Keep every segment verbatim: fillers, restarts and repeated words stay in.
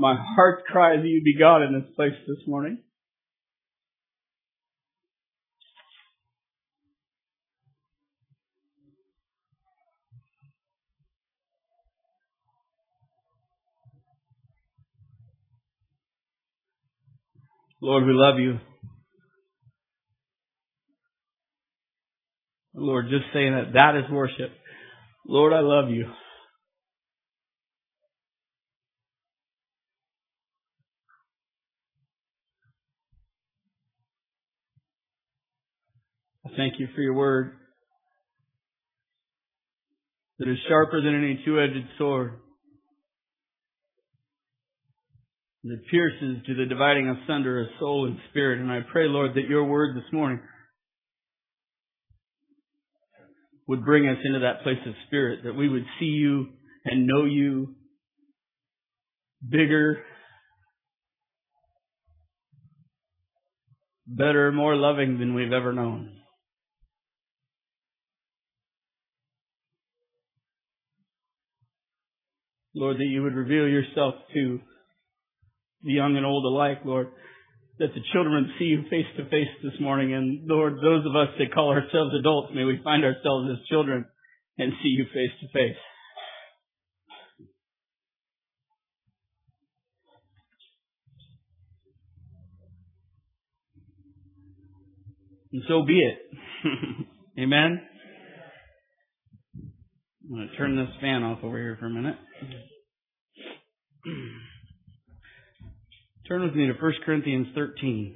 my heart's cry that you be God in this place this morning. Lord, we love you. Lord, just saying that, that is worship. Lord, I love you. I thank you for your word that is sharper than any two-edged sword, that pierces to the dividing asunder of soul and spirit. And I pray, Lord, that your word this morning would bring us into that place of spirit, that we would see you and know you bigger, better, more loving than we've ever known. Lord, that you would reveal yourself to the young and old alike, Lord, that the children would see you face to face this morning. And Lord, those of us that call ourselves adults, may we find ourselves as children and see you face to face. And so be it. Amen. I'm going to turn this fan off over here for a minute. Turn with me to First Corinthians thirteen.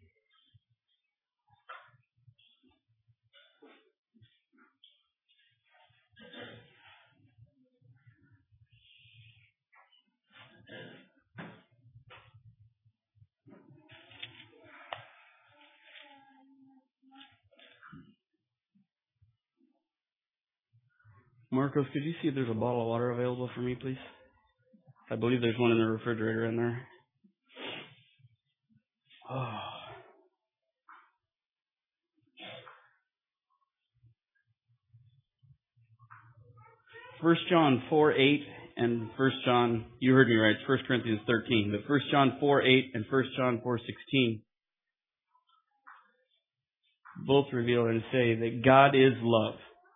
Marcos, could you see if there's a bottle of water available for me, please? I believe there's one in the refrigerator in there. Oh. First John four eight and First John, you heard me right, it's First Corinthians thirteen, but First John four eight and First John four sixteen both reveal and say that God is love.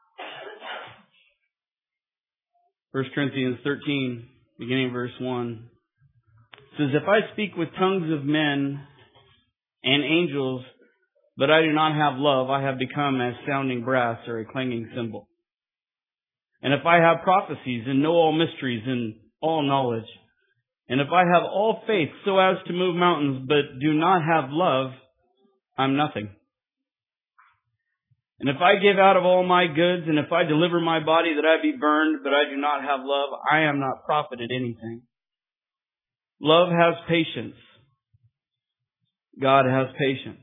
First Corinthians thirteen, beginning verse one, says, "If I speak with tongues of men and angels, but I do not have love, I have become as sounding brass or a clanging cymbal. And if I have prophecies and know all mysteries and all knowledge, and if I have all faith so as to move mountains, but do not have love, I'm nothing. And if I give out of all my goods, and if I deliver my body that I be burned, but I do not have love, I am not profited anything. Love has patience. God has patience.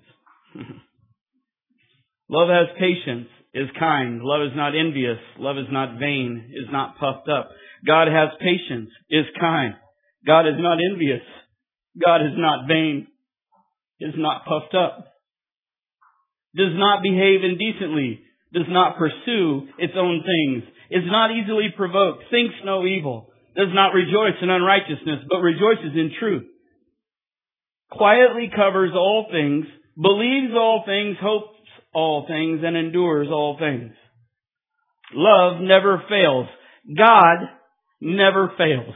Love has patience, is kind. Love is not envious. Love is not vain, is not puffed up. God has patience, is kind. God is not envious. God is not vain, is not puffed up. Does not behave indecently, does not pursue its own things, is not easily provoked, thinks no evil, does not rejoice in unrighteousness, but rejoices in truth. Quietly covers all things, believes all things, hopes all things, and endures all things. Love never fails. God never fails.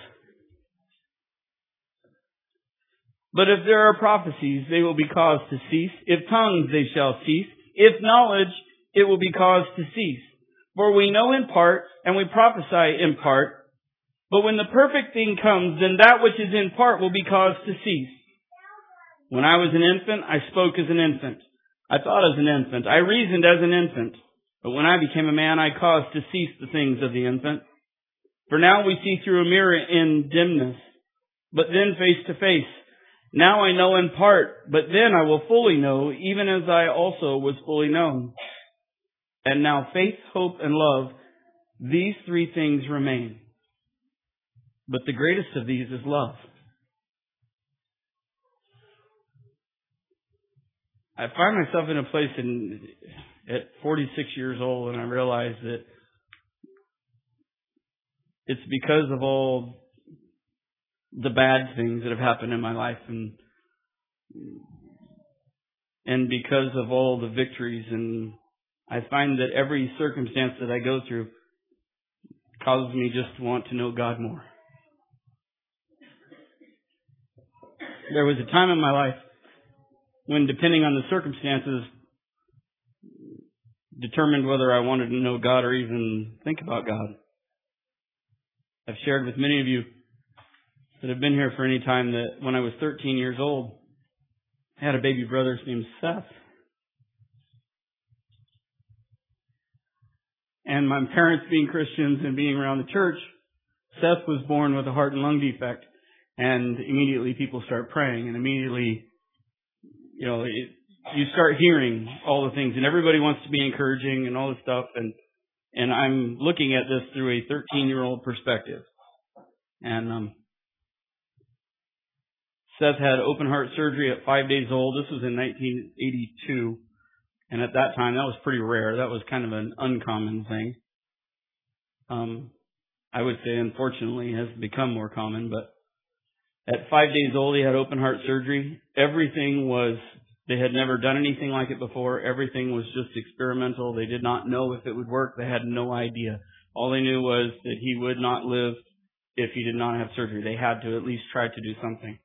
But if there are prophecies, they will be caused to cease. If tongues, they shall cease. If knowledge, it will be caused to cease. For we know in part, and we prophesy in part. But when the perfect thing comes, then that which is in part will be caused to cease. When I was an infant, I spoke as an infant. I thought as an infant. I reasoned as an infant. But when I became a man, I caused to cease the things of the infant. For now we see through a mirror in dimness, but then face to face. Now I know in part, but then I will fully know, even as I also was fully known. And now faith, hope, and love, these three things remain. But the greatest of these is love." I find myself in a place in, at forty-six years old, and I realize that it's because of all the bad things that have happened in my life, and and because of all the victories. And I find that every circumstance that I go through causes me just to want to know God more. There was a time in my life when, depending on the circumstances, determined whether I wanted to know God or even think about God. I've shared with many of you that have been here for any time that when I was thirteen years old, I had a baby brother named Seth. And my parents being Christians and being around the church, Seth was born with a heart and lung defect. And immediately people start praying, and immediately, you know, it, you start hearing all the things, and everybody wants to be encouraging and all this stuff. And, and I'm looking at this through a thirteen-year-old perspective. And um, Seth had open heart surgery at five days old. This was in nineteen eighty-two. And at that time, that was pretty rare. That was kind of an uncommon thing. Um, I would say, unfortunately, it has become more common. But at five days old, he had open heart surgery. Everything was, they had never done anything like it before. Everything was just experimental. They did not know if it would work. They had no idea. All they knew was that he would not live if he did not have surgery. They had to at least try to do something.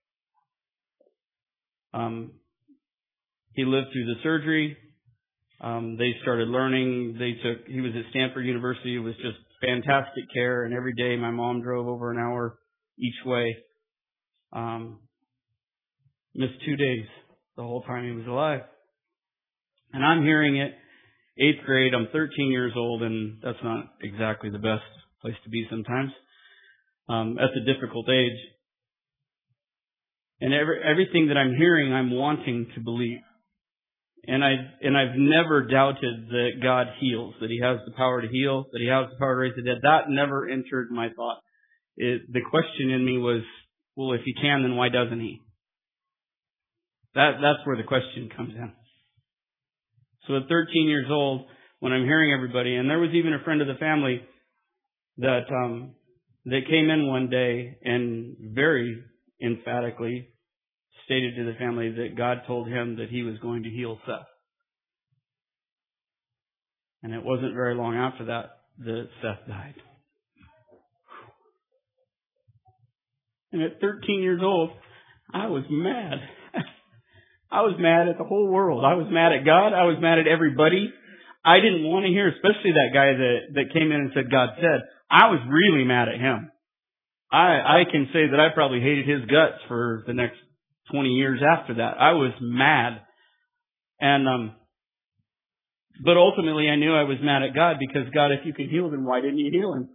Um, he lived through the surgery. Um, they started learning. They took, he was at Stanford University. It was just fantastic care. And every day my mom drove over an hour each way. Um, missed two days the whole time he was alive. And I'm hearing it, eighth grade. I'm thirteen years old, and that's not exactly the best place to be sometimes. Um, that's a difficult age. And every, everything that I'm hearing, I'm wanting to believe. And I and I've never doubted that God heals, that He has the power to heal, that He has the power to raise the dead. That never entered my thought. It, the question in me was, well, if He can, then why doesn't He? That that's where the question comes in. So at thirteen years old, when I'm hearing everybody, and there was even a friend of the family that um, that came in one day and very emphatically stated to the family that God told him that He was going to heal Seth. And it wasn't very long after that that Seth died. And at thirteen years old, I was mad. I was mad at the whole world. I was mad at God. I was mad at everybody. I didn't want to hear, especially that guy that, that came in and said, God said. I was really mad at him. I, I can say that I probably hated his guts for the next twenty years after that. I was mad. And, um, but ultimately I knew I was mad at God because, God, if you could heal him, why didn't you heal him?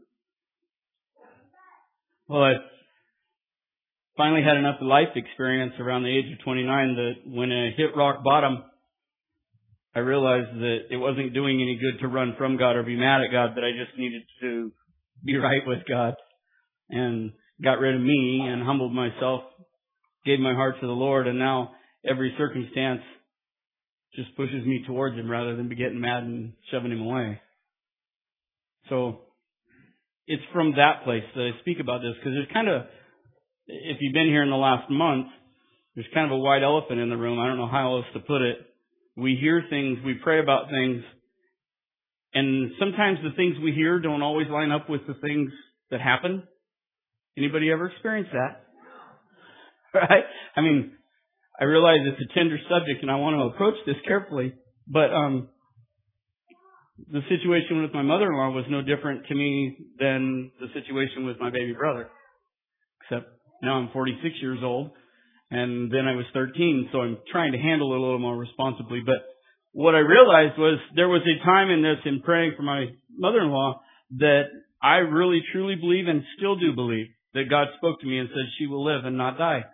Well, I finally had enough life experience around the age of twenty-nine that when I hit rock bottom, I realized that it wasn't doing any good to run from God or be mad at God, that I just needed to be right with God, and got rid of me and humbled myself, gave my heart to the Lord, and now every circumstance just pushes me towards Him rather than be getting mad and shoving Him away. So it's from that place that I speak about this, because there's kind of, if you've been here in the last month, there's kind of a white elephant in the room. I don't know how else to put it. We hear things, we pray about things, and sometimes the things we hear don't always line up with the things that happen. Anybody ever experienced that? Right? I mean, I realize it's a tender subject and I want to approach this carefully, but um, the situation with my mother-in-law was no different to me than the situation with my baby brother. Except now I'm forty-six years old, and then I was thirteen, so I'm trying to handle it a little more responsibly. But what I realized was there was a time in this, in praying for my mother-in-law, that I really truly believe and still do believe that God spoke to me and said she will live and not die.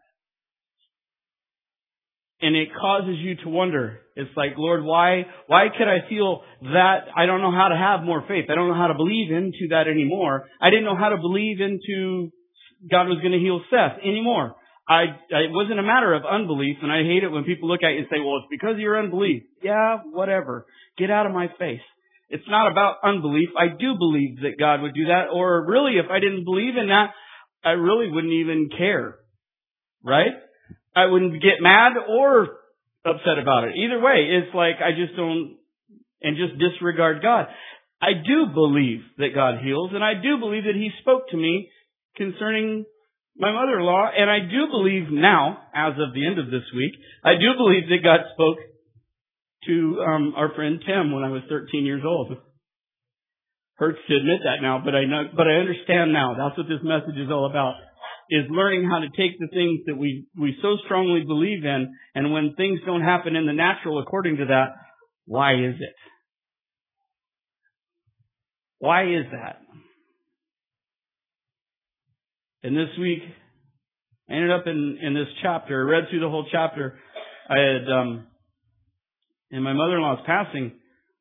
And it causes you to wonder. It's like, Lord, why, why could I feel that? I don't know how to have more faith. I don't know how to believe into that anymore. I didn't know how to believe into God was going to heal Seth anymore. I, it wasn't a matter of unbelief, and I hate it when people look at you and say, well, it's because of your unbelief. Yeah, whatever. Get out of my face. It's not about unbelief. I do believe that God would do that, or really, if I didn't believe in that, I really wouldn't even care. Right? I wouldn't get mad or upset about it. Either way, it's like I just don't, and just disregard God. I do believe that God heals, and I do believe that He spoke to me concerning my mother-in-law, and I do believe now, as of the end of this week, I do believe that God spoke to um, our friend Tim when I was thirteen years old. Hurts to admit that now, but I know, but I understand now. That's what this message is all about, is learning how to take the things that we, we so strongly believe in, and when things don't happen in the natural according to that, why is it? Why is that? And this week, I ended up in, in this chapter. I read through the whole chapter. I had, um, in my mother-in-law's passing,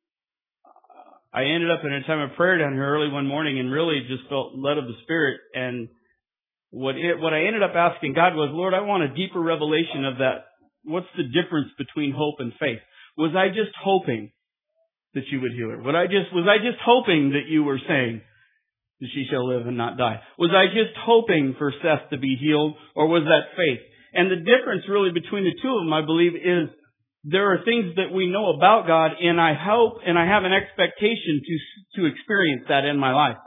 I ended up in a time of prayer down here early one morning and really just felt led of the Spirit. And what it, what I ended up asking God was, Lord, I want a deeper revelation of that. What's the difference between hope and faith? Was I just hoping that you would heal her? Would I just, was I just hoping that you were saying that she shall live and not die? Was I just hoping for Seth to be healed, or was that faith? And the difference really between the two of them, I believe, is there are things that we know about God, and I hope and I have an expectation to, to experience that in my life.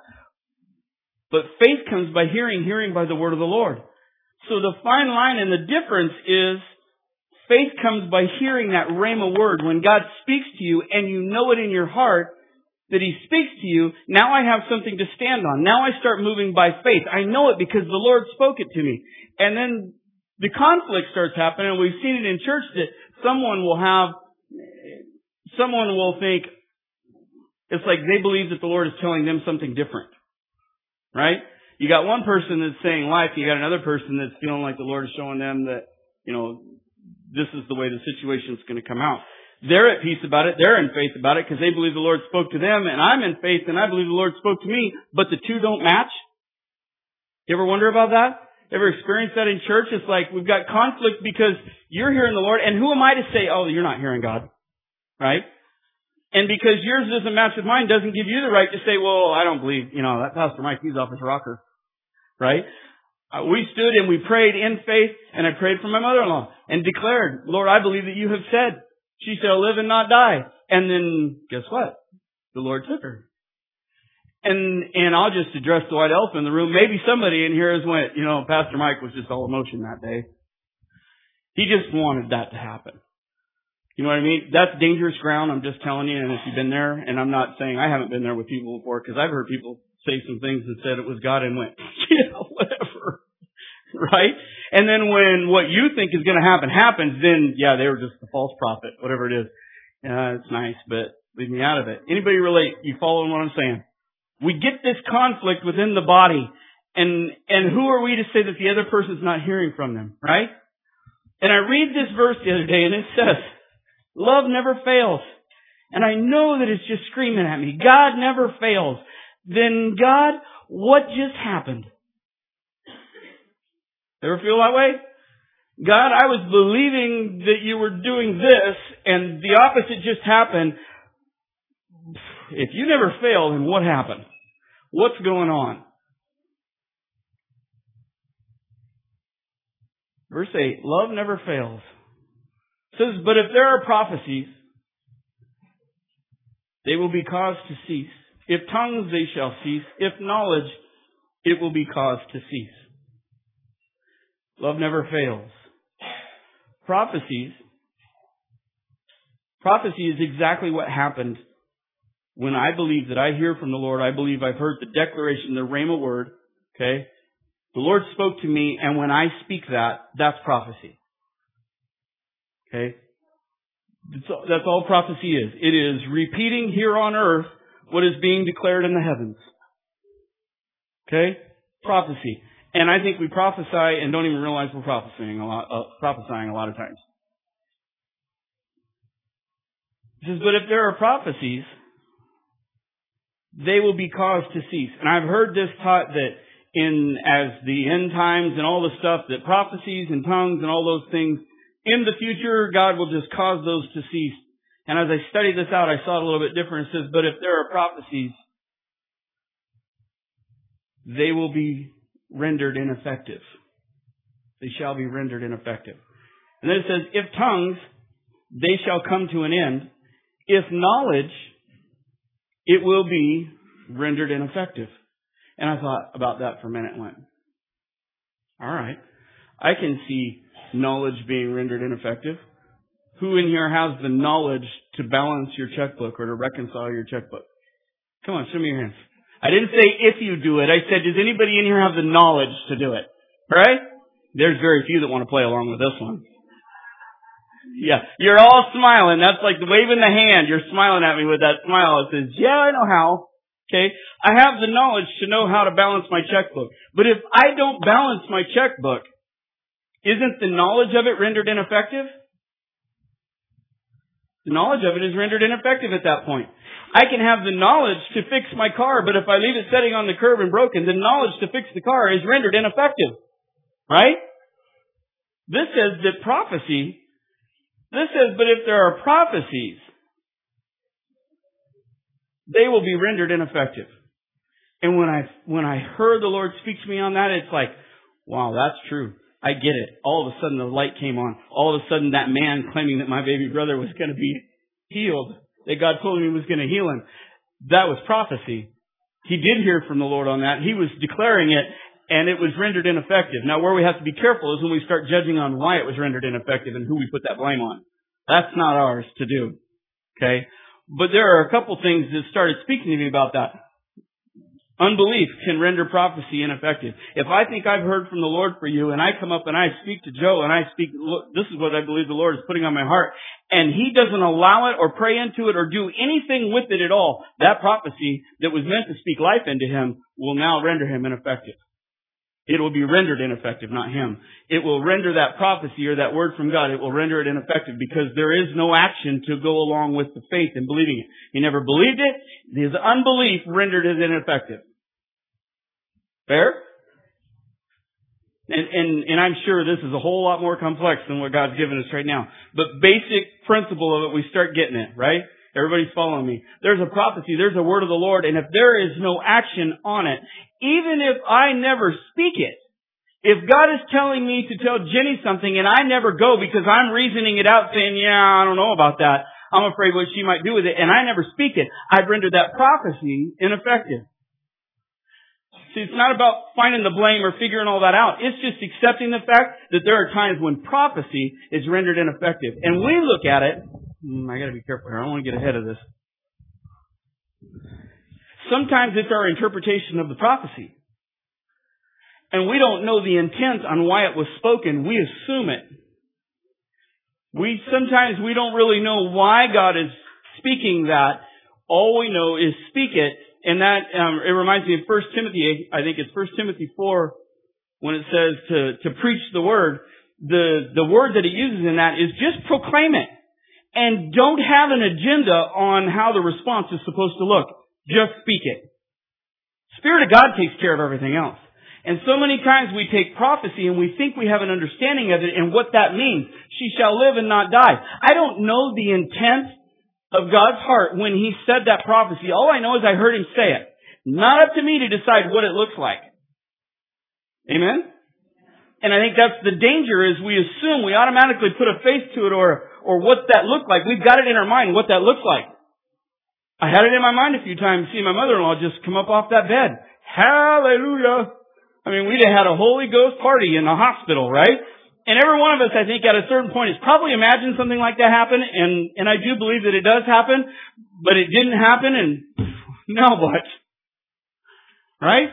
But faith comes by hearing, hearing by the word of the Lord. So the fine line and the difference is faith comes by hearing that rhema word. When God speaks to you and you know it in your heart that He speaks to you, now I have something to stand on. Now I start moving by faith. I know it because the Lord spoke it to me. And then the conflict starts happening, and we've seen it in church that someone will have, someone will think, it's like they believe that the Lord is telling them something different. Right? You got one person that's saying life, you got another person that's feeling like the Lord is showing them that, you know, this is the way the situation's going to come out. They're at peace about it, they're in faith about it, because they believe the Lord spoke to them, and I'm in faith and I believe the Lord spoke to me, but the two don't match. You ever wonder about that? Ever experienced that in church? It's like we've got conflict because you're hearing the Lord, and who am I to say, oh, you're not hearing God? Right? And because yours doesn't match with mine doesn't give you the right to say, well, I don't believe, you know, that Pastor Mike, he's off his rocker. Right? Uh, we stood and we prayed in faith, and I prayed for my mother-in-law and declared, Lord, I believe that you have said she shall live and not die. And then, guess what? The Lord took her. And, and I'll just address the white elephant in the room. Maybe somebody in here has went, you know, Pastor Mike was just all emotion that day. He just wanted that to happen. You know what I mean? That's dangerous ground, I'm just telling you. And if you've been there, and I'm not saying I haven't been there with people before, because I've heard people say some things that said it was God and went, yeah, whatever. Right? And then when what you think is going to happen happens, then, yeah, they were just a false prophet, whatever it is. Uh, it's nice, but leave me out of it. Anybody relate? You following what I'm saying? We get this conflict within the body, and and who are we to say that the other person's not hearing from them, right? And I read this verse the other day, and it says, love never fails. And I know that it's just screaming at me, God never fails. Then God, what just happened? Ever feel that way? God, I was believing that you were doing this, and the opposite just happened. If you never fail, then what happened? What's going on? Verse eight, love never fails. It says, but if there are prophecies, they will be caused to cease. If tongues, they shall cease. If knowledge, it will be caused to cease. Love never fails. Prophecies. Prophecy is exactly what happened when I believe that I hear from the Lord. I believe I've heard the declaration, the rhema word. Okay? The Lord spoke to me, and when I speak that, that's prophecy. Okay? That's all, that's all prophecy is. It is repeating here on earth what is being declared in the heavens. Okay? Prophecy. And I think we prophesy and don't even realize we're prophesying a lot, uh, prophesying a lot of times. It says, but if there are prophecies, they will be caused to cease. And I've heard this taught that in, as the end times and all the stuff, that prophecies and tongues and all those things, in the future, God will just cause those to cease. And as I studied this out, I saw it a little bit different. It says, but if there are prophecies, they will be rendered ineffective. They shall be rendered ineffective. And then it says, if tongues, they shall come to an end. If knowledge, it will be rendered ineffective. And I thought about that for a minute and went, all right, I can see knowledge being rendered ineffective. Who in here has the knowledge to balance your checkbook or to reconcile your checkbook? Come on, show me your hands. I didn't say if you do it. I said, does anybody in here have the knowledge to do it? Right? There's very few that want to play along with this one. Yeah, you're all smiling. That's like waving the hand. You're smiling at me with that smile. It says, yeah, I know how. Okay? I have the knowledge to know how to balance my checkbook. But if I don't balance my checkbook, isn't the knowledge of it rendered ineffective? The knowledge of it is rendered ineffective at that point. I can have the knowledge to fix my car, but if I leave it sitting on the curb and broken, the knowledge to fix the car is rendered ineffective. Right? This says that prophecy, this says, but if there are prophecies, they will be rendered ineffective. And when I, when I heard the Lord speak to me on that, it's like, wow, that's true. I get it. All of a sudden the light came on. All of a sudden that man claiming that my baby brother was going to be healed, that God told him he was going to heal him, that was prophecy. He did hear from the Lord on that. He was declaring it, and it was rendered ineffective. Now where we have to be careful is when we start judging on why it was rendered ineffective and who we put that blame on. That's not ours to do. Okay? But there are a couple things that started speaking to me about that. Unbelief can render prophecy ineffective. If I think I've heard from the Lord for you and I come up and I speak to Joe and I speak, look, this is what I believe the Lord is putting on my heart, and he doesn't allow it or pray into it or do anything with it at all, that prophecy that was meant to speak life into him will now render him ineffective. It will be rendered ineffective, not him. It will render that prophecy or that word from God, it will render it ineffective because there is no action to go along with the faith and believing it. He never believed it. His unbelief rendered it ineffective. Fair? And, and, and I'm sure this is a whole lot more complex than what God's given us right now. But basic principle of it, we start getting it, right? Everybody's following me. There's a prophecy, there's a word of the Lord, and if there is no action on it, even if I never speak it, if God is telling me to tell Jenny something and I never go because I'm reasoning it out saying, yeah, I don't know about that, I'm afraid what she might do with it, and I never speak it, I've rendered that prophecy ineffective. See, it's not about finding the blame or figuring all that out. It's just accepting the fact that there are times when prophecy is rendered ineffective. And we look at it, hmm, I gotta be careful here, I don't want to get ahead of this. Sometimes it's our interpretation of the prophecy. And we don't know the intent on why it was spoken. We assume it. We, sometimes we don't really know why God is speaking that. All we know is speak it. And that, um, it reminds me of First Timothy, I think it's First Timothy four, when it says to, to preach the word. The, the word that it uses in that is just proclaim it. And don't have an agenda on how the response is supposed to look. Just speak it. Spirit of God takes care of everything else. And so many times we take prophecy and we think we have an understanding of it and what that means. She shall live and not die. I don't know the intent of God's heart when He said that prophecy. All I know is I heard Him say it. Not up to me to decide what it looks like. Amen? And I think that's the danger is we assume, we automatically put a face to it or, or what that looked like. We've got it in our mind what that looks like. I had it in my mind a few times seeing my mother-in-law just come up off that bed. Hallelujah! I mean, we'd have had a Holy Ghost party in the hospital, right? And every one of us, I think, at a certain point has probably imagined something like that happen, and, and I do believe that it does happen, but it didn't happen, and now what? Right?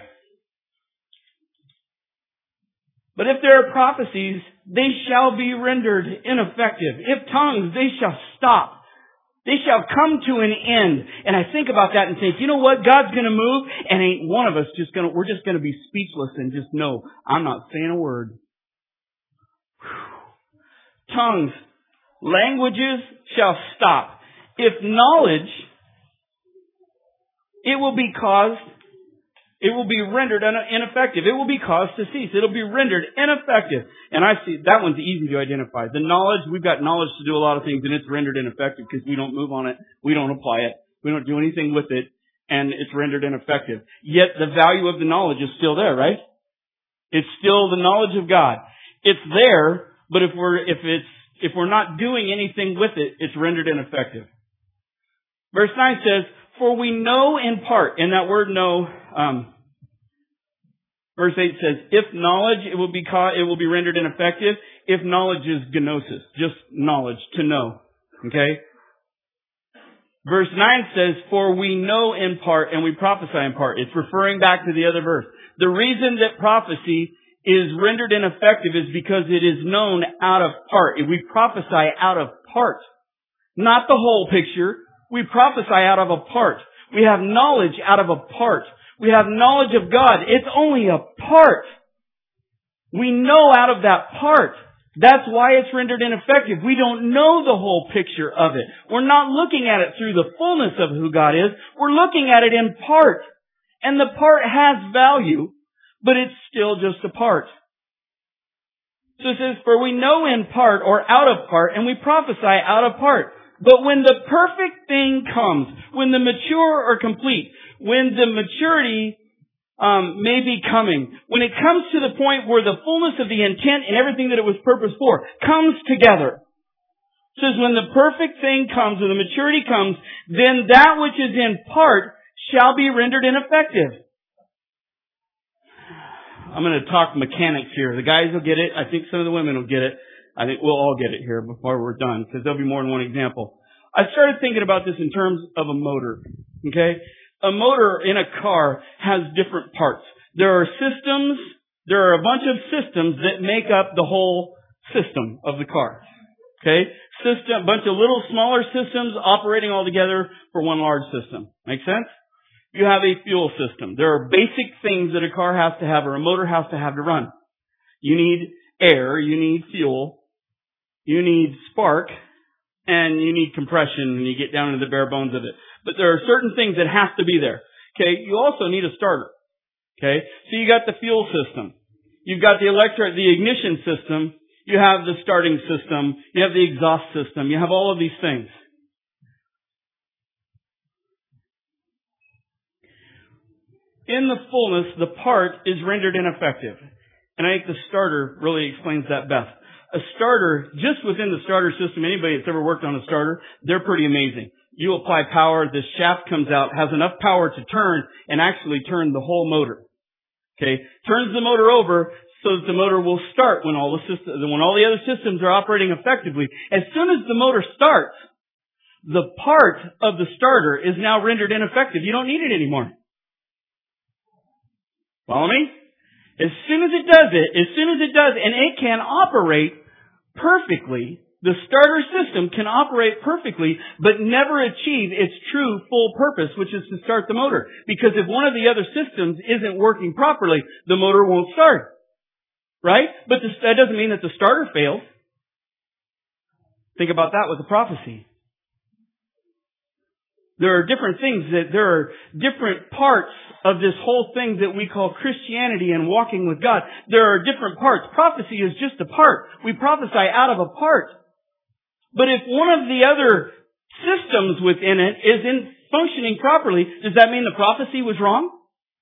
But if there are prophecies, they shall be rendered ineffective. If tongues, they shall stop. They shall come to an end. And I think about that and think, you know what? God's going to move, and ain't one of us just going to, we're just going to be speechless and just know, I'm not saying a word. Whew. Tongues, languages shall stop. If knowledge, it will be caused, it will be rendered ineffective. It will be caused to cease. It'll be rendered ineffective. And I see, that one's easy to identify. The knowledge, we've got knowledge to do a lot of things and it's rendered ineffective because we don't move on it. We don't apply it. We don't do anything with it. And it's rendered ineffective. Yet the value of the knowledge is still there, right? It's still the knowledge of God. It's there, but if we're, if it's, if we're not doing anything with it, it's rendered ineffective. Verse nine says, for we know in part, and that word know, um, verse eight says, if knowledge, it will be caught, it will be rendered ineffective. If knowledge is gnosis, just knowledge, to know. Okay? Verse nine says, for we know in part and we prophesy in part. It's referring back to the other verse. The reason that prophecy is rendered ineffective is because it is known out of part. We prophesy out of part. Not the whole picture. We prophesy out of a part. We have knowledge out of a part. We have knowledge of God. It's only a part. We know out of that part. That's why it's rendered ineffective. We don't know the whole picture of it. We're not looking at it through the fullness of who God is. We're looking at it in part. And the part has value, but it's still just a part. So it says, for we know in part or out of part, and we prophesy out of part. But when the perfect thing comes, when the mature or complete, when the maturity um, may be coming, when it comes to the point where the fullness of the intent and everything that it was purposed for comes together. It says, when the perfect thing comes, when the maturity comes, then that which is in part shall be rendered ineffective. I'm going to talk mechanics here. The guys will get it. I think some of the women will get it. I think we'll all get it here before we're done, because there'll be more than one example. I started thinking about this in terms of a motor. Okay? A motor in a car has different parts. There are systems, there are a bunch of systems that make up the whole system of the car. Okay? System, a bunch of little smaller systems operating all together for one large system. Make sense? You have a fuel system. There are basic things that a car has to have or a motor has to have to run. You need air, you need fuel, you need spark, and you need compression when you get down into the bare bones of it. But there are certain things that have to be there. Okay, you also need a starter. Okay, so you got the fuel system. You've got the electric, the ignition system. You have the starting system. You have the exhaust system. You have all of these things. In the fullness, the part is rendered ineffective. And I think the starter really explains that best. A starter, just within the starter system, anybody that's ever worked on a starter, they're pretty amazing. You apply power, this shaft comes out, has enough power to turn and actually turn the whole motor. Okay? Turns the motor over so that the motor will start when all the systems, when all the other systems are operating effectively. As soon as the motor starts, the part of the starter is now rendered ineffective. You don't need it anymore. Follow me? As soon as it does it, as soon as it does, and it can operate perfectly, the starter system can operate perfectly, but never achieve its true full purpose, which is to start the motor. Because if one of the other systems isn't working properly, the motor won't start. Right? But this, that doesn't mean that the starter failed. Think about that with the prophecy. There are different things that, there are different parts of this whole thing that we call Christianity and walking with God. There are different parts. Prophecy is just a part. We prophesy out of a part. But if one of the other systems within it isn't functioning properly, does that mean the prophecy was wrong?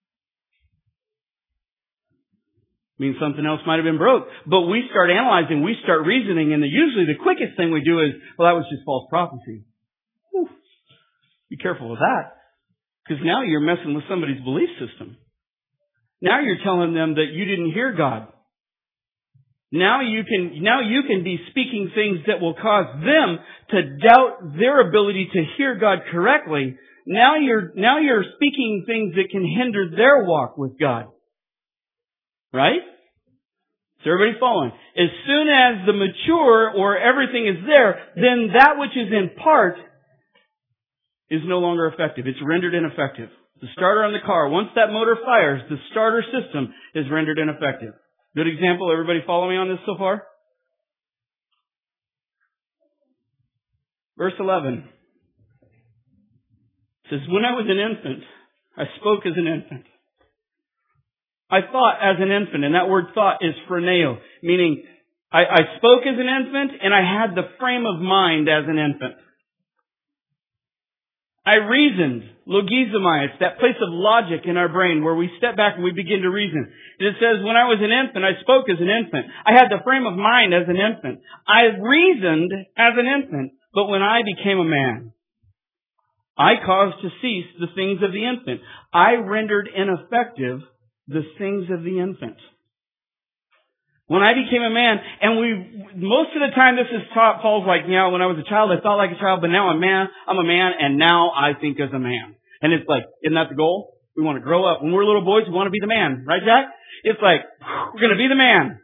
It means something else might have been broke. But we start analyzing, we start reasoning, and the, usually the quickest thing we do is, well, that was just false prophecy. Whew. Be careful with that. Because now you're messing with somebody's belief system. Now you're telling them that you didn't hear God. Now you can, now you can be speaking things that will cause them to doubt their ability to hear God correctly. Now you're, now you're speaking things that can hinder their walk with God. Right? So everybody following? As soon as the mature or everything is there, then that which is in part is no longer effective. It's rendered ineffective. The starter on the car, once that motor fires, the starter system is rendered ineffective. Good example. Everybody follow me on this so far? Verse eleven says, when I was an infant, I spoke as an infant. I thought as an infant, and that word thought is phroneo, meaning I, I spoke as an infant and I had the frame of mind as an infant. I reasoned. Logizomai. It's that place of logic in our brain where we step back and we begin to reason. It says, when I was an infant, I spoke as an infant. I had the frame of mind as an infant. I reasoned as an infant. But when I became a man, I caused to cease the things of the infant. I rendered ineffective the things of the infant. When I became a man, and we, most of the time this is taught, Paul's like, yeah, when I was a child, I thought like a child, but now I'm a man, I'm a man, and now I think as a man. And it's like, isn't that the goal? We want to grow up. When we're little boys, we want to be the man. Right, Jack? It's like, we're going to be the man.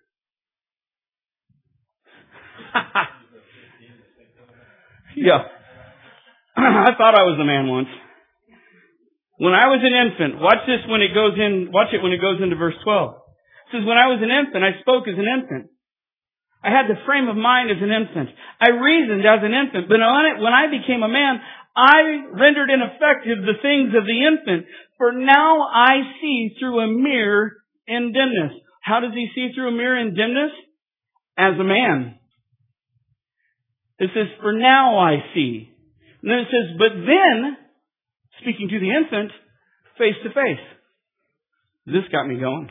Yeah. I thought I was the man once. When I was an infant, watch this when it goes in, watch it when it goes into verse twelve. It says, when I was an infant, I spoke as an infant. I had the frame of mind as an infant. I reasoned as an infant. But when I became a man, I rendered ineffective the things of the infant. For now I see through a mirror in dimness. How does he see through a mirror in dimness? As a man. It says, for now I see. And then it says, but then, speaking to the infant, face to face. This got me going.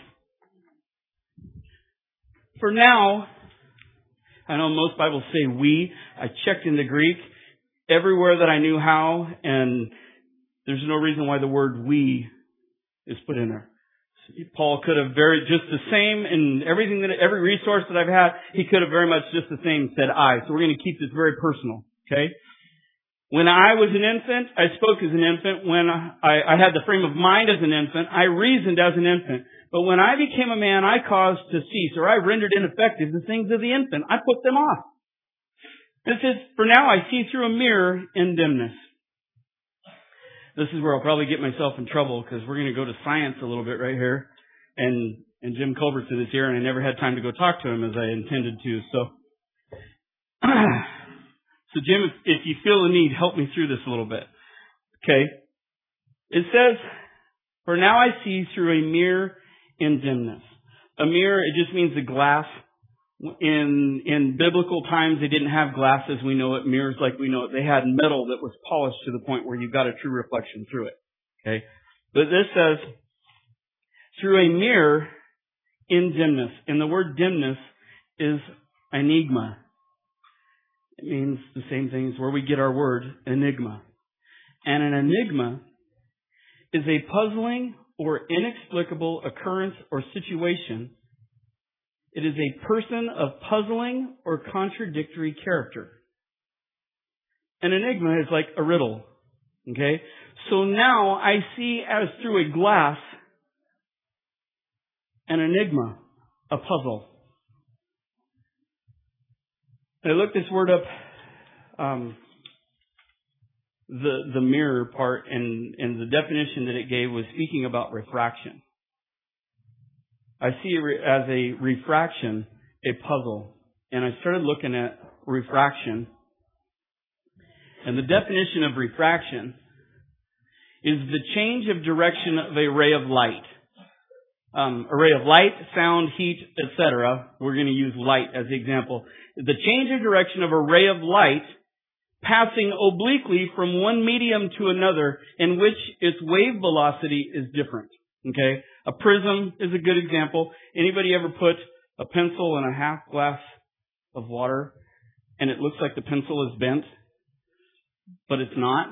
For now, I know most Bibles say we. I checked in the Greek everywhere that I knew how, and there's no reason why the word we is put in there. Paul could have very, just the same in everything that, every resource that I've had, he could have very much just the same said I. So we're going to keep this very personal, okay? When I was an infant, I spoke as an infant. When I, I had the frame of mind as an infant, I reasoned as an infant. But when I became a man, I caused to cease, or I rendered ineffective the things of the infant. I put them off. It says, for now I see through a mirror in dimness. This is where I'll probably get myself in trouble, because we're going to go to science a little bit right here. And, and Jim Culbertson is here, and I never had time to go talk to him as I intended to. So, so Jim, if, if you feel the need, help me through this a little bit. Okay. It says, for now I see through a mirror in dimness. A mirror, it just means a glass. In in biblical times, they didn't have glass as we know it, mirrors like we know it. They had metal that was polished to the point where you got a true reflection through it. Okay? But this says, through a mirror in dimness. And the word dimness is enigma. It means the same thing as where we get our word enigma. And an enigma is a puzzling or inexplicable occurrence or situation. It is a person of puzzling or contradictory character. An enigma is like a riddle. Okay? So now I see as through a glass an enigma, a puzzle. I looked this word up, um, the the mirror part, and, and the definition that it gave was speaking about refraction. I see it as a refraction, a puzzle. And I started looking at refraction. And the definition of refraction is the change of direction of a ray of light. Um, a ray of light, sound, heat, et cetera. We're going to use light as the example. The change of direction of a ray of light passing obliquely from one medium to another in which its wave velocity is different. Okay? A prism is a good example. Anybody ever put a pencil in a half glass of water and it looks like the pencil is bent, but it's not?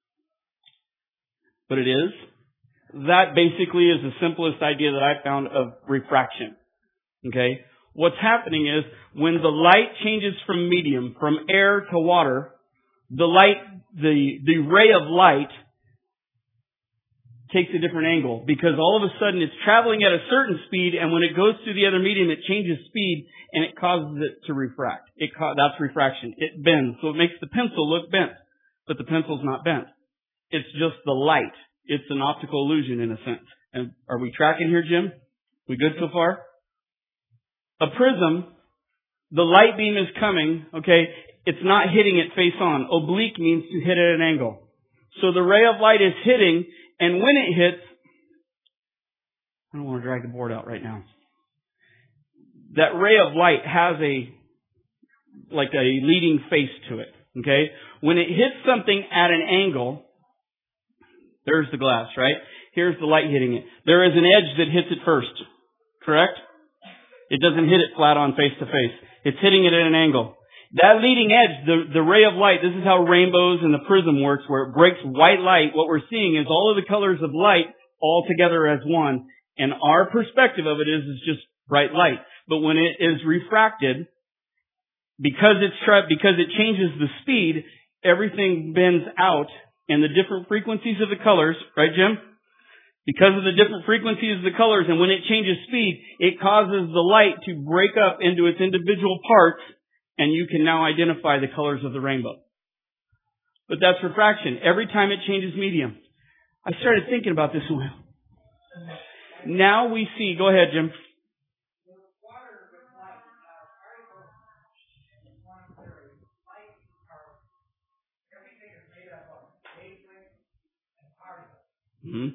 But it is? That basically is the simplest idea that I found of refraction. Okay? What's happening is when the light changes from medium, from air to water, the light, the, the ray of light takes a different angle because all of a sudden it's traveling at a certain speed, and when it goes through the other medium, it changes speed and it causes it to refract. It ca- that's refraction. It bends, so it makes the pencil look bent, but the pencil's not bent. It's just the light. It's an optical illusion in a sense. And are we tracking here, Jim? We good so far? A prism, the light beam is coming, okay, it's not hitting it face on. Oblique means to hit at an angle. So the ray of light is hitting, and when it hits, I don't want to drag the board out right now. That ray of light has a, like a leading face to it, okay? When it hits something at an angle, There's the glass, right? Here's the light hitting it. There is an edge that hits it first. Correct? It doesn't hit it flat on face to face. It's hitting it at an angle. That leading edge, the, the ray of light, this is how rainbows and the prism works, where it breaks white light. What we're seeing is all of the colors of light all together as one. And our perspective of it is, is just bright light. But when it is refracted, because it's tra- because it changes the speed, everything bends out, and the different frequencies of the colors, right, Jim? Because of the different frequencies of the colors, and when it changes speed, it causes the light to break up into its individual parts, and you can now identify the colors of the rainbow. But that's refraction. Every time it changes medium. I started thinking about this one. Now we see, go ahead, Jim. Mm-hmm.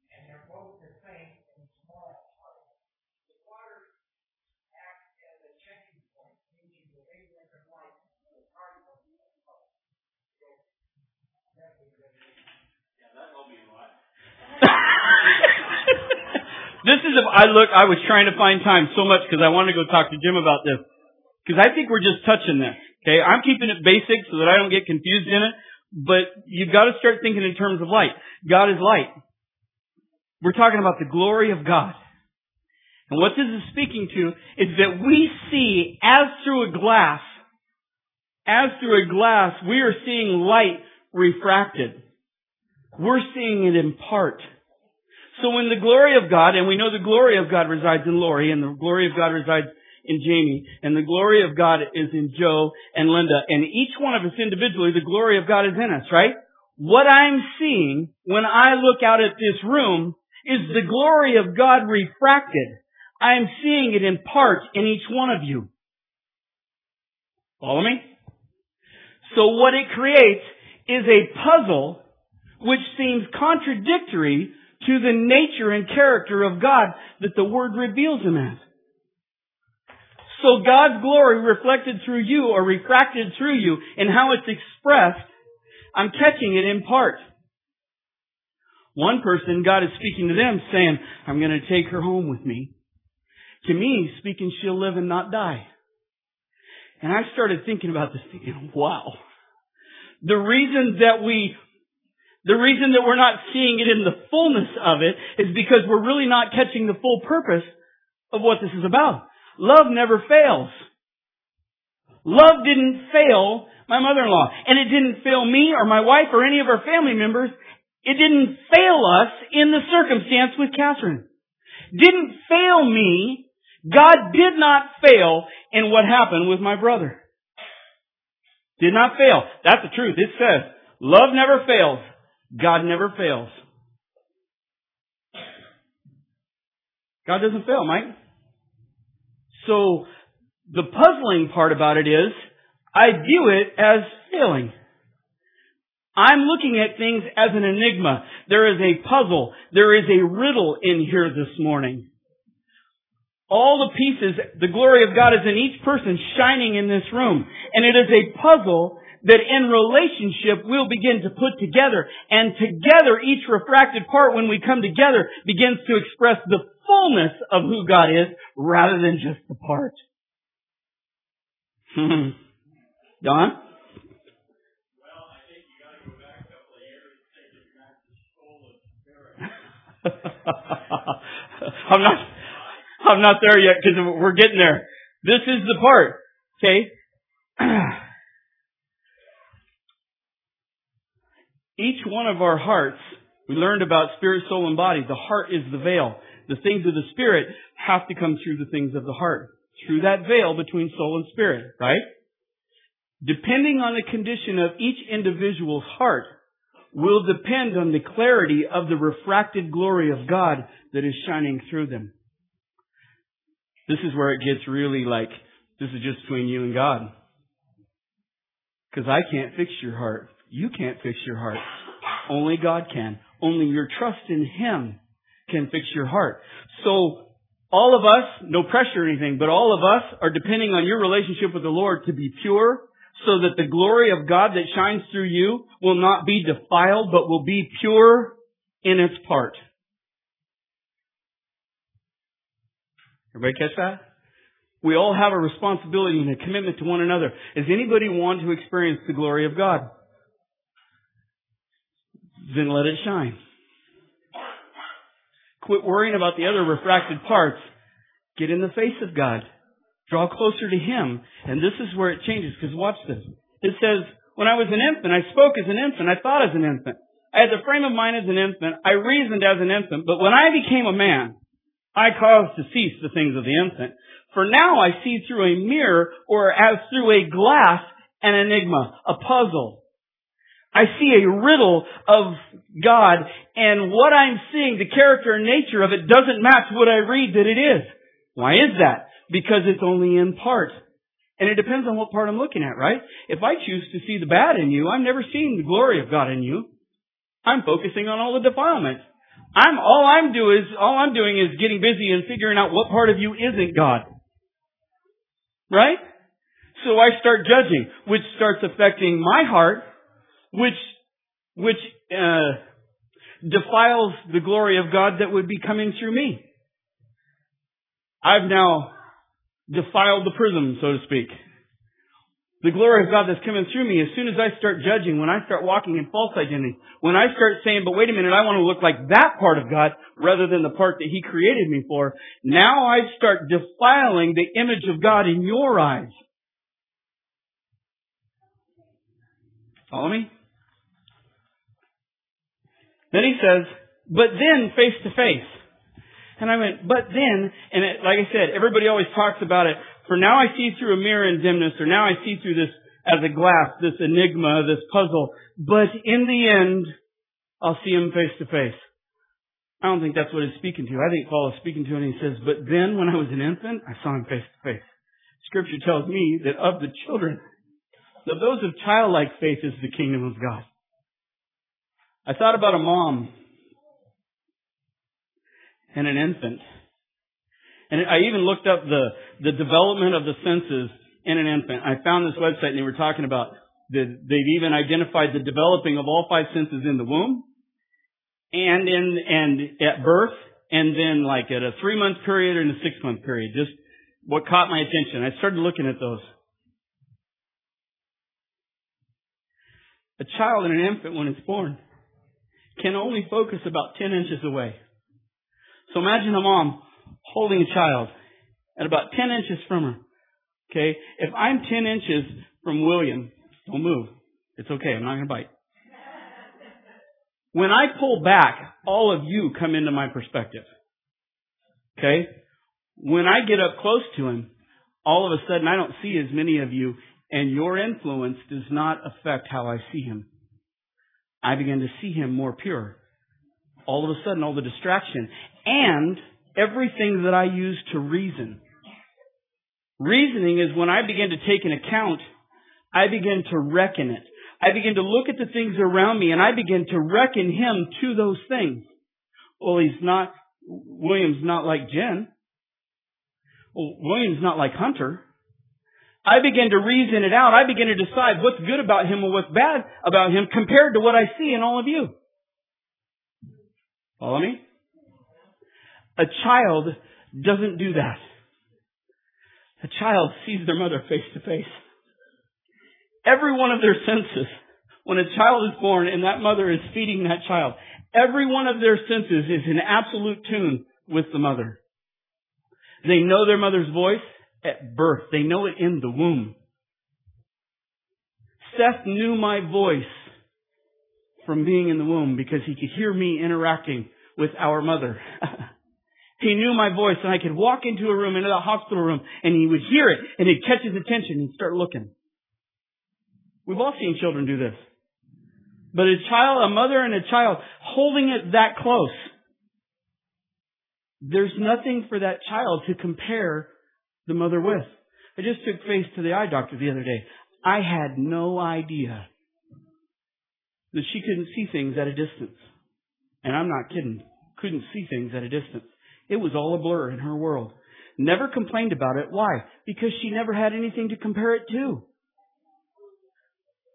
This is, if I look, I was trying to find time so much because I wanted to go talk to Jim about this. Because I think we're just touching this. Okay, I'm keeping it basic so that I don't get confused in it. But you've got to start thinking in terms of light. God is light. We're talking about the glory of God. And what this is speaking to is that we see as through a glass, as through a glass, we are seeing light refracted. We're seeing it in part. So when the glory of God, and we know the glory of God resides in Lori, and the glory of God resides in Jamie, and the glory of God is in Joe and Linda, and each one of us individually, the glory of God is in us, right? What I'm seeing when I look out at this room is the glory of God refracted. I'm seeing it in part in each one of you. Follow me? So what it creates is a puzzle which seems contradictory to the nature and character of God that the Word reveals Him as. So God's glory reflected through you or refracted through you and how it's expressed, I'm catching it in part. One person, God is speaking to them saying, I'm going to take her home with me. To me, speaking, she'll live and not die. And I started thinking about this, thinking, wow. The reason that we The reason that we're not seeing it in the fullness of it is because we're really not catching the full purpose of what this is about. Love never fails. Love didn't fail my mother-in-law. And it didn't fail me or my wife or any of our family members. It didn't fail us in the circumstance with Catherine. Didn't fail me. God did not fail in what happened with my brother. Did not fail. That's the truth. It says, love never fails. God never fails. God doesn't fail, Mike. So, the puzzling part about it is, I view it as failing. I'm looking at things as an enigma. There is a puzzle. There is a riddle in here this morning. All the pieces, the glory of God is in each person shining in this room. And it is a puzzle that in relationship we'll begin to put together. And together, each refracted part, when we come together, begins to express the fullness of who God is, rather than just the part. Don? Well, I think you got to go back a couple of years and take it back to soul and spirit. I'm not, I'm not there yet because we're getting there. This is the part. Okay? Each one of our hearts, we learned about spirit, soul, and body. The heart is the veil. The things of the spirit have to come through the things of the heart. Through that veil between soul and spirit, right? Depending on the condition of each individual's heart will depend on the clarity of the refracted glory of God that is shining through them. This is where it gets really like, this is just between you and God. Because I can't fix your heart. You can't fix your heart. Only God can. Only your trust in Him can fix your heart. So, all of us, no pressure or anything, but all of us are depending on your relationship with the Lord to be pure, so that the glory of God that shines through you will not be defiled, but will be pure in its part. Everybody catch that? We all have a responsibility and a commitment to one another. Does anybody want to experience the glory of God? Then let it shine. Quit worrying about the other refracted parts. Get in the face of God. Draw closer to Him. And this is where it changes, because watch this. It says, when I was an infant, I spoke as an infant. I thought as an infant. I had the frame of mind as an infant. I reasoned as an infant. But when I became a man, I caused to cease the things of the infant. For now I see through a mirror, or as through a glass, an enigma, a puzzle. I see a riddle of God, and what I'm seeing, the character and nature of it, doesn't match what I read that it is. Why is that? Because it's only in part. And it depends on what part I'm looking at, right? If I choose to see the bad in you, I'm never seeing the glory of God in you. I'm focusing on all the defilements. I'm all I'm doing is all I'm doing is getting busy and figuring out what part of you isn't God. Right? So I start judging, which starts affecting my heart, which which uh, defiles the glory of God that would be coming through me. I've now defiled the prism, so to speak. The glory of God that's coming through me, as soon as I start judging, when I start walking in false identity, when I start saying, but wait a minute, I want to look like that part of God rather than the part that He created me for, now I start defiling the image of God in your eyes. Follow me? Then he says, but then face to face. And I went, but then, and it, like I said, everybody always talks about it. For now I see through a mirror in dimness, or now I see through this as a glass, this enigma, this puzzle. But in the end, I'll see Him face to face. I don't think that's what He's speaking to. I think Paul is speaking to, and he says, but then when I was an infant, I saw Him face to face. Scripture tells me that of the children, of those of childlike faith is the kingdom of God. I thought about a mom and an infant. And I even looked up the, the development of the senses in an infant. I found this website and they were talking about, the, they've even identified the developing of all five senses in the womb and in, and at birth, and then like at a three month period and a six month period. Just what caught my attention. I started looking at those. A child and an infant, when it's born, can only focus about ten inches away. So imagine a mom holding a child at about ten inches from her. Okay? If I'm ten inches from William, don't move. It's okay. I'm not going to bite. When I pull back, all of you come into my perspective. Okay? When I get up close to him, all of a sudden I don't see as many of you, and your influence does not affect how I see him. I begin to see him more pure. All of a sudden, all the distraction and everything that I use to reason. Reasoning is when I begin to take an account, I begin to reckon it. I begin to look at the things around me and I begin to reckon him to those things. Well, he's not, William's not like Jen. Well, William's not like Hunter. I begin to reason it out. I begin to decide what's good about him and what's bad about him compared to what I see in all of you. Follow me? A child doesn't do that. A child sees their mother face to face. Every one of their senses, when a child is born and that mother is feeding that child, every one of their senses is in absolute tune with the mother. They know their mother's voice at birth. They know it in the womb. Seth knew my voice from being in the womb because he could hear me interacting with our mother. He knew my voice and I could walk into a room, into the hospital room, and he would hear it and it'd catch his attention and start looking. We've all seen children do this. But a child, a mother and a child holding it that close, there's nothing for that child to compare the mother with. I just took Faith to the eye doctor the other day. I had no idea that she couldn't see things at a distance. And I'm not kidding. Couldn't see things at a distance. It was all a blur in her world. Never complained about it. Why? Because she never had anything to compare it to.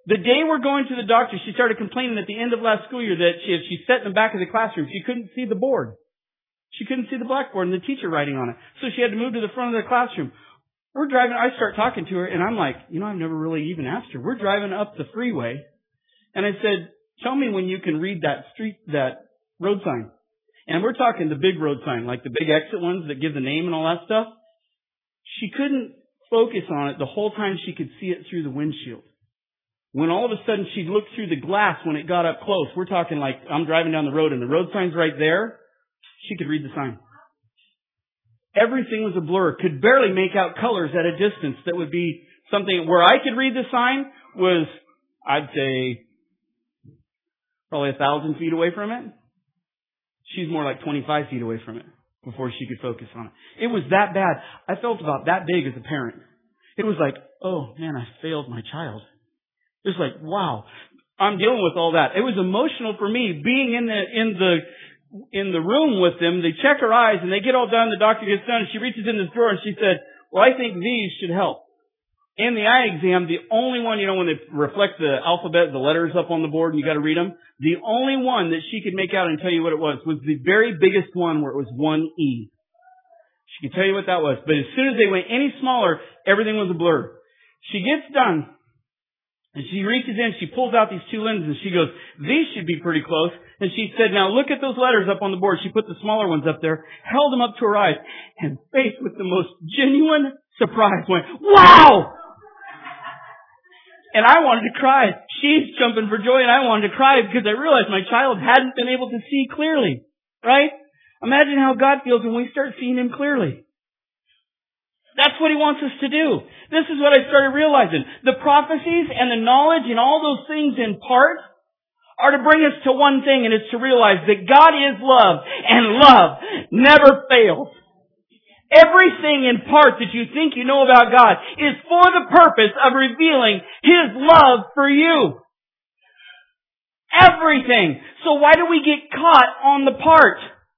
The day we're going to the doctor, she started complaining at the end of last school year that she, if she sat in the back of the classroom, she couldn't see the board. She couldn't see the blackboard and the teacher writing on it. So she had to move to the front of the classroom. We're driving, I start talking to her, and I'm like, you know, I've never really even asked her. We're driving up the freeway, and I said, tell me when you can read that street, that road sign. And we're talking the big road sign, like the big exit ones that give the name and all that stuff. She couldn't focus on it the whole time she could see it through the windshield. When all of a sudden she'd look through the glass when it got up close, we're talking like I'm driving down the road and the road sign's right there, she could read the sign. Everything was a blur, could barely make out colors at a distance that would be something where I could read the sign was, I'd say, probably a thousand feet away from it. She's more like twenty-five feet away from it before she could focus on it. It was that bad. I felt about that big as a parent. It was like, oh man, I failed my child. It was like, wow, I'm dealing with all that. It was emotional for me being in the, in the, in the room with them. They check her eyes and they get all done. The doctor gets done and she reaches in this drawer and she said, well, I think these should help. In the eye exam, the only one, you know, when they reflect the alphabet, the letters up on the board and you got to read them, the only one that she could make out and tell you what it was was the very biggest one where it was one E. She could tell you what that was. But as soon as they went any smaller, everything was a blur. She gets done. And she reaches in, she pulls out these two lenses, and she goes, these should be pretty close. And she said, now look at those letters up on the board. She put the smaller ones up there, held them up to her eyes, and faced with the most genuine surprise went, wow! And I wanted to cry. She's jumping for joy, and I wanted to cry because I realized my child hadn't been able to see clearly. Right? Imagine how God feels when we start seeing Him clearly. That's what He wants us to do. This is what I started realizing. The prophecies and the knowledge and all those things in part are to bring us to one thing, and it's to realize that God is love, and love never fails. Everything in part that you think you know about God is for the purpose of revealing His love for you. Everything. So why do we get caught on the part?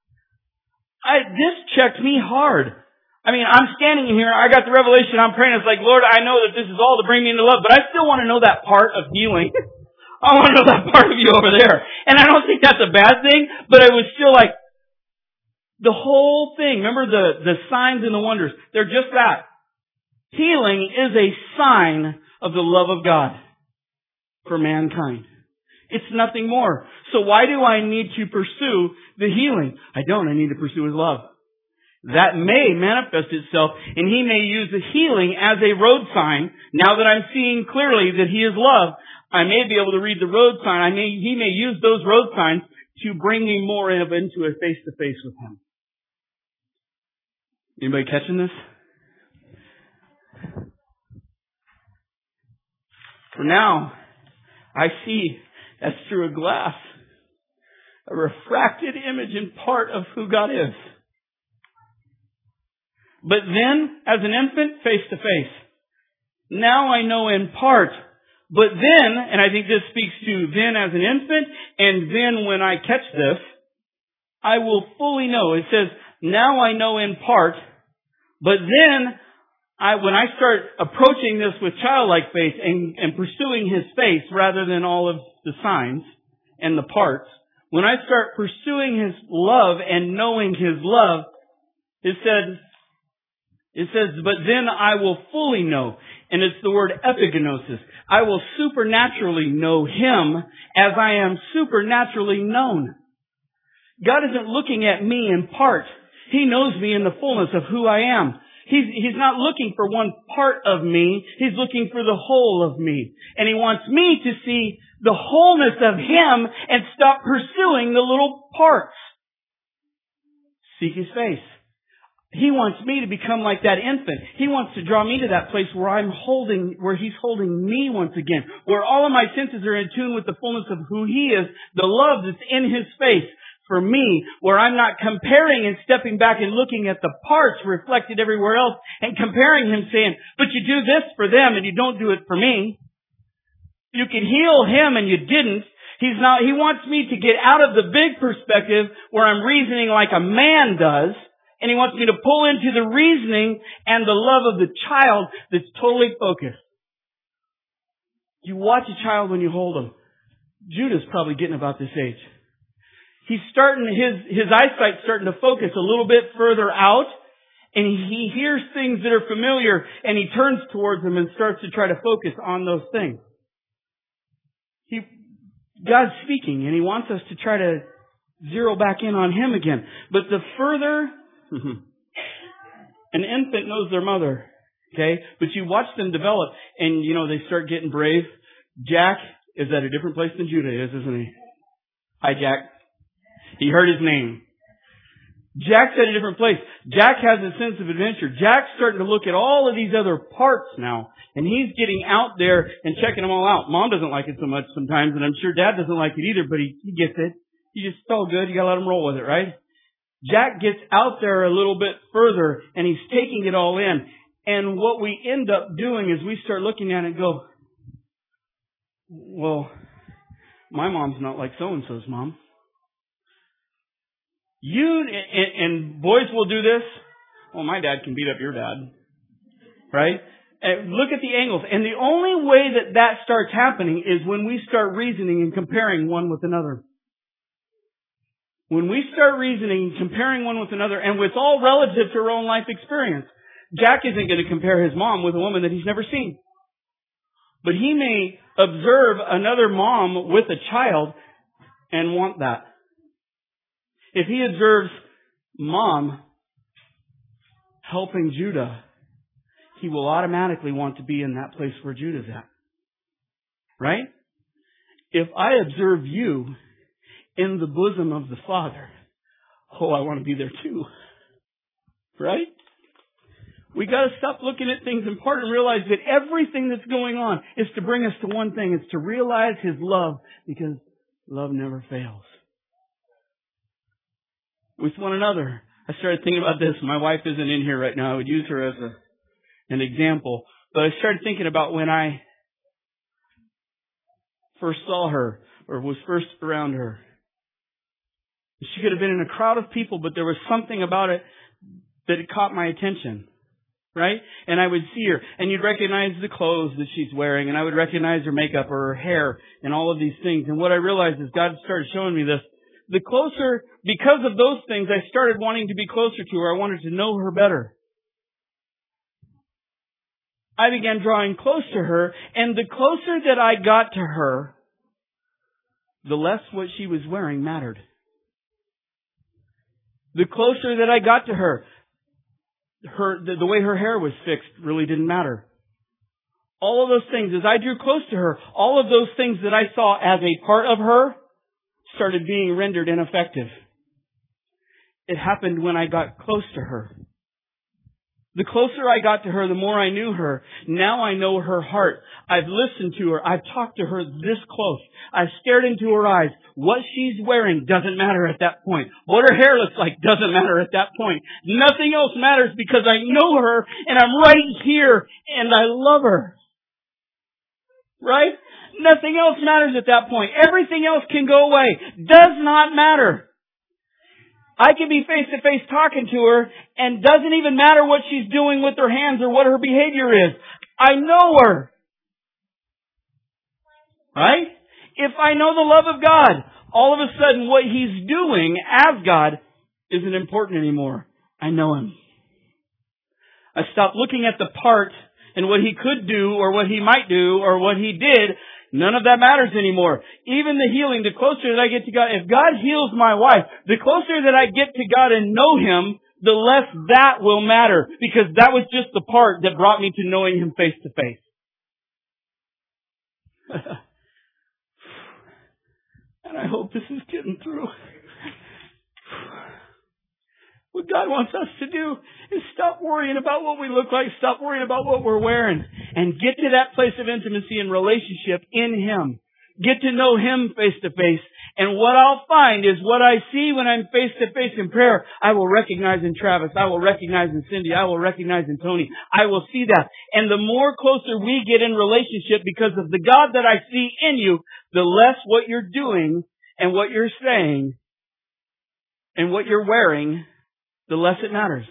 I, this checked me hard. I mean, I'm standing here, I got the revelation, I'm praying, it's like, Lord, I know that this is all to bring me into love, but I still want to know that part of healing. I want to know that part of you over there. And I don't think that's a bad thing, but it was still like, the whole thing, remember the, the signs and the wonders, they're just that. Healing is a sign of the love of God for mankind. It's nothing more. So why do I need to pursue the healing? I don't, I need to pursue His love. That may manifest itself, and He may use the healing as a road sign. Now that I'm seeing clearly that He is love, I may be able to read the road sign. I may, He may use those road signs to bring me more of into a face-to-face with Him. Anybody catching this? For now, I see as through a glass, a refracted image in part of who God is. But then, as an infant, face to face. Now I know in part. But then, and I think this speaks to then as an infant, and then when I catch this, I will fully know. It says, now I know in part, but then, I, when I start approaching this with childlike faith and, and pursuing His face rather than all of the signs and the parts, when I start pursuing His love and knowing His love, it says, It says, but then I will fully know. And it's the word epigenosis. I will supernaturally know Him as I am supernaturally known. God isn't looking at me in part. He knows me in the fullness of who I am. He's, he's not looking for one part of me. He's looking for the whole of me. And He wants me to see the wholeness of Him and stop pursuing the little parts. Seek His face. He wants me to become like that infant. He wants to draw me to that place where I'm holding, where He's holding me once again. Where all of my senses are in tune with the fullness of who He is. The love that's in His face for me. Where I'm not comparing and stepping back and looking at the parts reflected everywhere else and comparing Him saying, but you do this for them and you don't do it for me. You can heal Him and you didn't. He's not, He wants me to get out of the big perspective where I'm reasoning like a man does. And He wants me to pull into the reasoning and the love of the child that's totally focused. You watch a child when you hold him. Judah's probably getting about this age. He's starting, his, his eyesight's starting to focus a little bit further out, and he hears things that are familiar, and he turns towards them and starts to try to focus on those things. He, God's speaking, and He wants us to try to zero back in on Him again. But the further, an infant knows their mother, okay? But you watch them develop, and, you know, they start getting brave. Jack is at a different place than Judah is, isn't he? Hi, Jack. He heard his name. Jack's at a different place. Jack has a sense of adventure. Jack's starting to look at all of these other parts now. And he's getting out there and checking them all out. Mom doesn't like it so much sometimes, and I'm sure Dad doesn't like it either, but he, he gets it. He just, it's all good. You gotta let him roll with it, right? Jack gets out there a little bit further, and he's taking it all in. And what we end up doing is we start looking at it and go, well, my mom's not like so-and-so's mom. You, and, and boys will do this. Well, my dad can beat up your dad. Right? And look at the angles. And the only way that that starts happening is when we start reasoning and comparing one with another. When we start reasoning and comparing one with another, and it's all relative to our own life experience. Jack isn't going to compare his mom with a woman that he's never seen. But he may observe another mom with a child and want that. If he observes mom helping Judah, he will automatically want to be in that place where Judah's at. Right? If I observe you in the bosom of the Father, oh, I want to be there too. Right? We got to stop looking at things in part and realize that everything that's going on is to bring us to one thing. It's to realize His love, because love never fails. With one another. I started thinking about this. My wife isn't in here right now. I would use her as a, an example. But I started thinking about when I first saw her or was first around her. She could have been in a crowd of people, but there was something about it that it caught my attention. Right? And I would see her, and you'd recognize the clothes that she's wearing, and I would recognize her makeup or her hair and all of these things. And what I realized is God started showing me this. The closer, because of those things, I started wanting to be closer to her. I wanted to know her better. I began drawing close to her, and the closer that I got to her, the less what she was wearing mattered. The closer that I got to her, her the, the way her hair was fixed really didn't matter. All of those things, as I drew close to her, all of those things that I saw as a part of her started being rendered ineffective. It happened when I got close to her. The closer I got to her, the more I knew her. Now I know her heart. I've listened to her. I've talked to her this close. I've stared into her eyes. What she's wearing doesn't matter at that point. What her hair looks like doesn't matter at that point. Nothing else matters because I know her and I'm right here and I love her. Right? Nothing else matters at that point. Everything else can go away. Does not matter. I can be face to face talking to her and doesn't even matter what she's doing with her hands or what her behavior is. I know her. Right? If I know the love of God, all of a sudden what He's doing as God isn't important anymore. I know Him. I stop looking at the part and what He could do or what He might do or what He did. None of that matters anymore. Even the healing, the closer that I get to God, if God heals my wife, the closer that I get to God and know Him, the less that will matter. Because that was just the part that brought me to knowing Him face to face. And I hope this is getting through. What God wants us to do is stop worrying about what we look like, stop worrying about what we're wearing, and get to that place of intimacy and relationship in Him. Get to know Him face to face. And what I'll find is what I see when I'm face to face in prayer, I will recognize in Travis, I will recognize in Cindy, I will recognize in Tony. I will see that. And the more closer we get in relationship because of the God that I see in you, the less what you're doing and what you're saying and what you're wearing, the less it matters.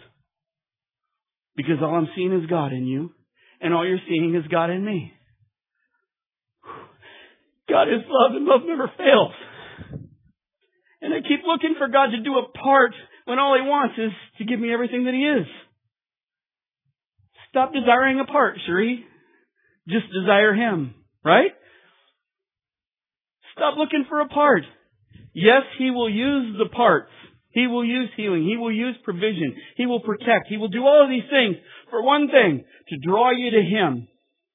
Because all I'm seeing is God in you, and all you're seeing is God in me. God is love and love never fails. And I keep looking for God to do a part when all He wants is to give me everything that He is. Stop desiring a part, Cherie. Just desire Him, right? Stop looking for a part. Yes, He will use the parts. He will use healing. He will use provision. He will protect. He will do all of these things for one thing, to draw you to Him.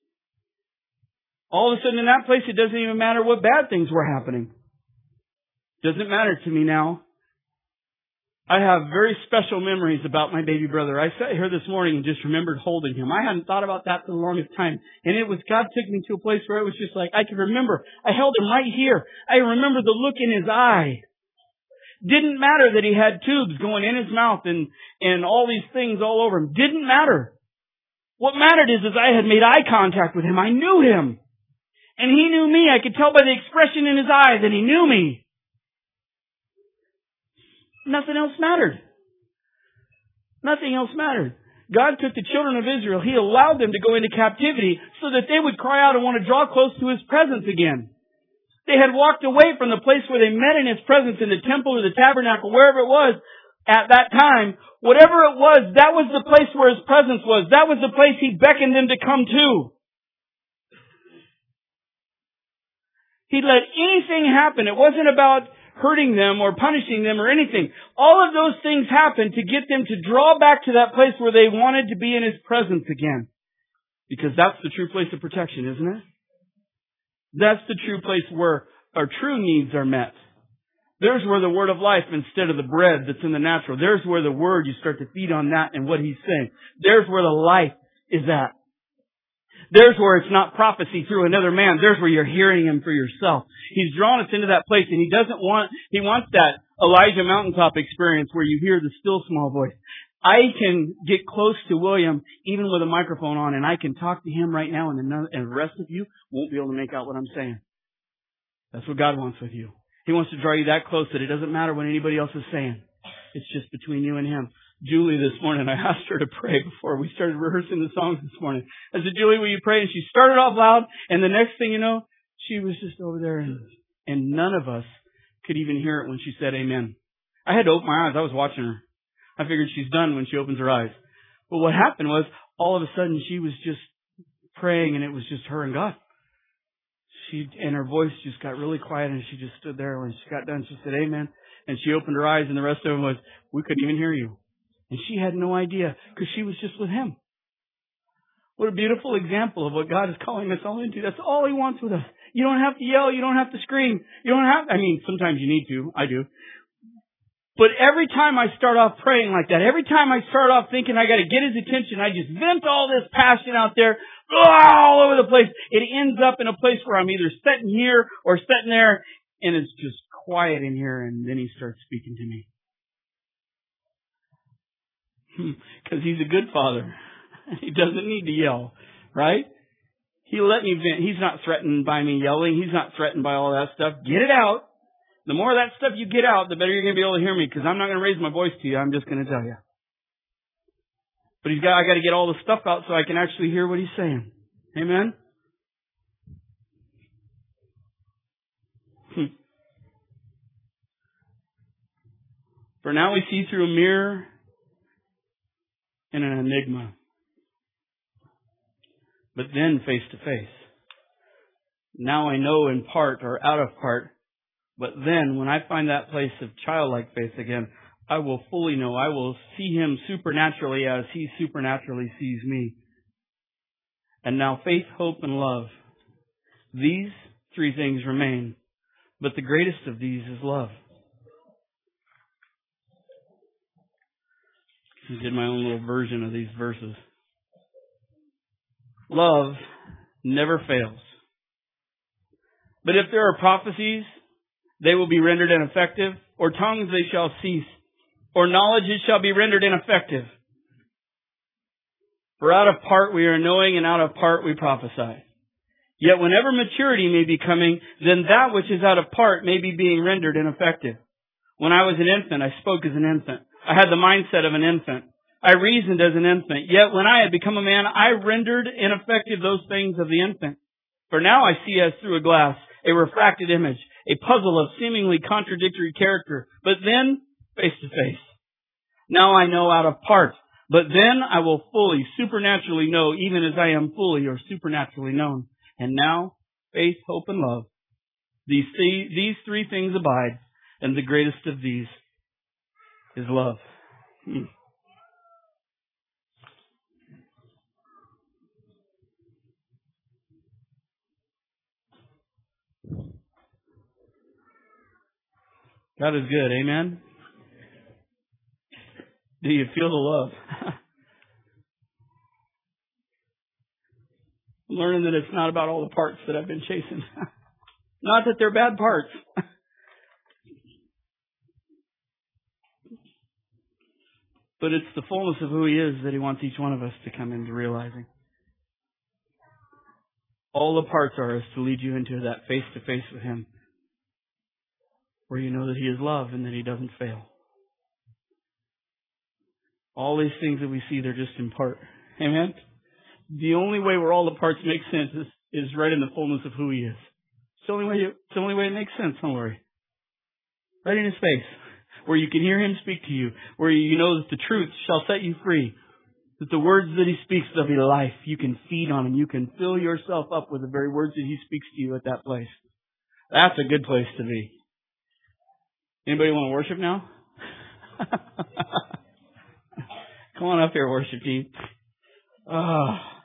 All of a sudden in that place, it doesn't even matter what bad things were happening. Doesn't matter to me now. I have very special memories about my baby brother. I sat here this morning and just remembered holding him. I hadn't thought about that for the longest time. And it was, God took me to a place where it was just like, I could remember. I held him right here. I remember the look in his eye. Didn't matter that he had tubes going in his mouth and, and all these things all over him. Didn't matter. What mattered is, is I had made eye contact with him. I knew him. And he knew me. I could tell by the expression in his eye that he knew me. Nothing else mattered. Nothing else mattered. God took the children of Israel. He allowed them to go into captivity so that they would cry out and want to draw close to His presence again. They had walked away from the place where they met in His presence in the temple or the tabernacle, wherever it was at that time. Whatever it was, that was the place where His presence was. That was the place He beckoned them to come to. He let anything happen. It wasn't about hurting them or punishing them or anything. All of those things happened to get them to draw back to that place where they wanted to be in His presence again. Because that's the true place of protection, isn't it? That's the true place where our true needs are met. There's where the word of life instead of the bread that's in the natural. There's where the word, you start to feed on that and what He's saying. There's where the life is at. There's where it's not prophecy through another man. There's where you're hearing Him for yourself. He's drawn us into that place, and He doesn't want, He wants that Elijah mountaintop experience where you hear the still small voice. I can get close to William even with a microphone on, and I can talk to him right now, and the, and the rest of you won't be able to make out what I'm saying. That's what God wants with you. He wants to draw you that close that it doesn't matter what anybody else is saying. It's just between you and Him. Julie this morning, I asked her to pray before we started rehearsing the songs this morning. I said, Julie, will you pray? And she started off loud, and the next thing you know, she was just over there, and, and none of us could even hear it when she said amen. I had to open my eyes. I was watching her. I figured she's done when she opens her eyes. But what happened was, all of a sudden, she was just praying, and it was just her and God. She, and her voice just got really quiet, and she just stood there. When she got done, she said amen. And she opened her eyes, and the rest of them was, we couldn't even hear you. And she had no idea because she was just with Him. What a beautiful example of what God is calling us all into. That's all He wants with us. You don't have to yell. You don't have to scream. You don't have, I mean, sometimes you need to. I do. But every time I start off praying like that, every time I start off thinking I got to get His attention, I just vent all this passion out there all over the place. It ends up in a place where I'm either sitting here or sitting there, and it's just quiet in here, and then He starts speaking to me. Because He's a good Father. He doesn't need to yell, right? He let me vent. He's not threatened by me yelling. He's not threatened by all that stuff. Get it out. The more of that stuff you get out, the better you're going to be able to hear me, because I'm not going to raise my voice to you. I'm just going to tell you. But he's got, I got to get all the stuff out so I can actually hear what He's saying. Amen? Hmm. For now we see through a mirror and an enigma. But then face to face. Now I know in part or out of part. But then when I find that place of childlike faith again, I will fully know. I will see Him supernaturally as He supernaturally sees me. And now faith, hope, and love. These three things remain. But the greatest of these is love. I did my own little version of these verses. Love never fails. But if there are prophecies, they will be rendered ineffective, or tongues they shall cease, or knowledge it shall be rendered ineffective. For out of part we are knowing, and out of part we prophesy. Yet whenever maturity may be coming, then that which is out of part may be being rendered ineffective. When I was an infant, I spoke as an infant. I had the mindset of an infant. I reasoned as an infant. Yet when I had become a man, I rendered ineffective those things of the infant. For now I see as through a glass, a refracted image, a puzzle of seemingly contradictory character, but then face to face. Now I know out of part, but then I will fully, supernaturally know, even as I am fully or supernaturally known. And now, faith, hope, and love. These three, these three things abide, and the greatest of these is love. Hmm. God is good, amen? Do you feel the love? I'm learning that it's not about all the parts that I've been chasing. Not that they're bad parts. But it's the fullness of who He is that He wants each one of us to come into realizing. All the parts are is to lead you into that face-to-face with Him, where you know that He is love and that He doesn't fail. All these things that we see, they're just in part. Amen? The only way where all the parts make sense is, is right in the fullness of who He is. It's the only way, you, it's the only way it makes sense, don't worry. Right in His face, where you can hear Him speak to you, where you know that the truth shall set you free, that the words that He speaks, they'll be life. You can feed on them. You can fill yourself up with the very words that He speaks to you at that place. That's a good place to be. Anybody want to worship now? Come on up here, worship team. Oh.